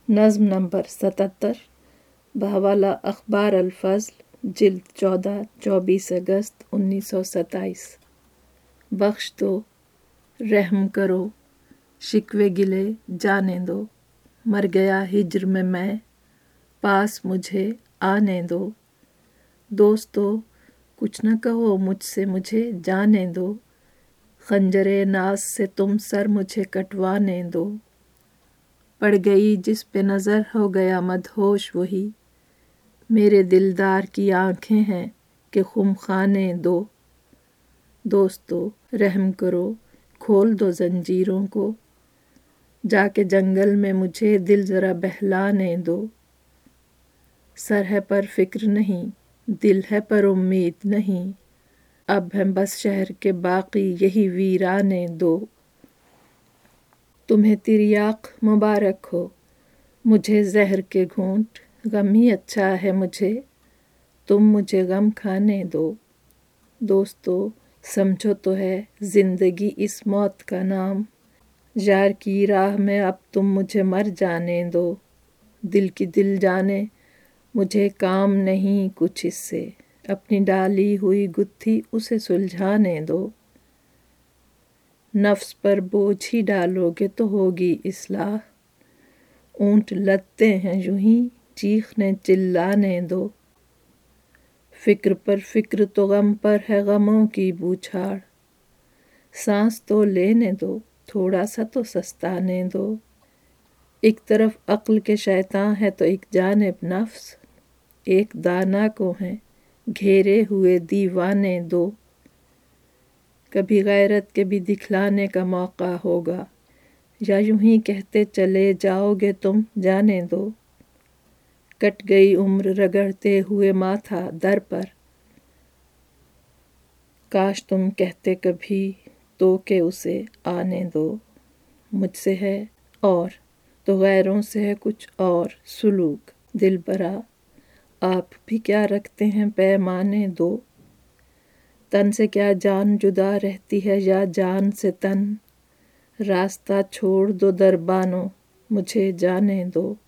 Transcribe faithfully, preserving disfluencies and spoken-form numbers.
نظم نمبر ستتر بحوالہ اخبار الفضل، جلد چودہ، چوبیس اگست انیس سو ستائیس۔ بخش دو، رحم کرو، شکوے گلے جانے دو، مر گیا ہجر میں میں، پاس مجھے آنے دو۔ دوستو کچھ نہ کہو مجھ سے، مجھے جانے دو، خنجر ناز سے تم سر مجھے کٹوانے دو۔ پڑ گئی جس پہ نظر ہو گیا مدہوش وہی، میرے دلدار کی آنکھیں ہیں کہ خم خانے دو۔ دوستو رحم کرو، کھول دو زنجیروں کو، جا کے جنگل میں مجھے دل ذرا بہلانے دو۔ سر ہے پر فکر نہیں، دل ہے پر امید نہیں، اب ہیں بس شہر کے باقی یہی ویرانے دو۔ تمہیں تریاق مبارک ہو، مجھے زہر کے گھونٹ، غم ہی اچھا ہے مجھے، تم مجھے غم کھانے دو۔ دوستو سمجھو تو ہے زندگی اس موت کا نام، یار کی راہ میں اب تم مجھے مر جانے دو۔ دل کی دل جانے مجھے کام نہیں کچھ اس سے، اپنی ڈالی ہوئی گتھی اسے سلجھانے دو۔ نفس پر بوجھ ہی ڈالو گے تو ہوگی اصلاح، اونٹ لدتے ہیں یوں ہی چیخنے چلانے دو۔ فکر پر فکر تو غم پر ہے غموں کی بوچھاڑ، سانس تو لینے دو، تھوڑا سا تو سستانے دو۔ ایک طرف عقل کے شیطاں ہے تو ایک جانب نفس، ایک دانا کو ہیں گھیرے ہوئے دیوانے دو۔ کبھی غیرت کے بھی دکھلانے کا موقع ہوگا، یا یوں ہی کہتے چلے جاؤ گے تم جانے دو۔ کٹ گئی عمر رگڑتے ہوئے ماتھا در پر، کاش تم کہتے کبھی تو کہ اسے آنے دو۔ مجھ سے ہے اور تو غیروں سے ہے کچھ اور سلوک، دلبرا آپ بھی کیا رکھتے ہیں پیمانے دو۔ تن سے کیا جان جدا رہتی ہے یا جان سے تن، راستہ چھوڑ دو دربانو مجھے جانے دو۔